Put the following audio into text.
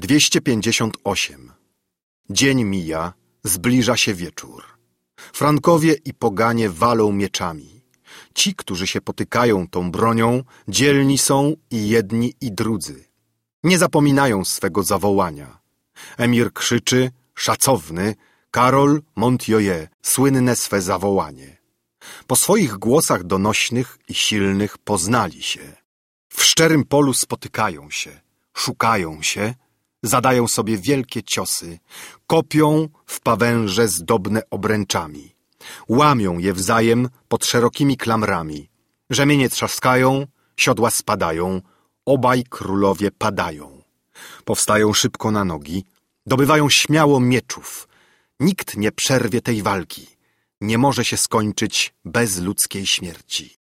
258. Dzień mija, zbliża się wieczór. Frankowie i poganie walą mieczami. Ci, którzy się potykają tą bronią, dzielni są i jedni i drudzy. Nie zapominają swego zawołania. Emir krzyczy, szacowny, Karol Montjoie, słynne swe zawołanie. Po swoich głosach donośnych i silnych poznali się. W szczerym polu spotykają się, szukają się, zadają sobie wielkie ciosy, kopią w pawęże zdobne obręczami. Łamią je wzajem pod szerokimi klamrami. Rzemienie trzaskają, siodła spadają, obaj królowie padają. Powstają szybko na nogi, dobywają śmiało mieczów. Nikt nie przerwie tej walki. Nie może się skończyć bez ludzkiej śmierci.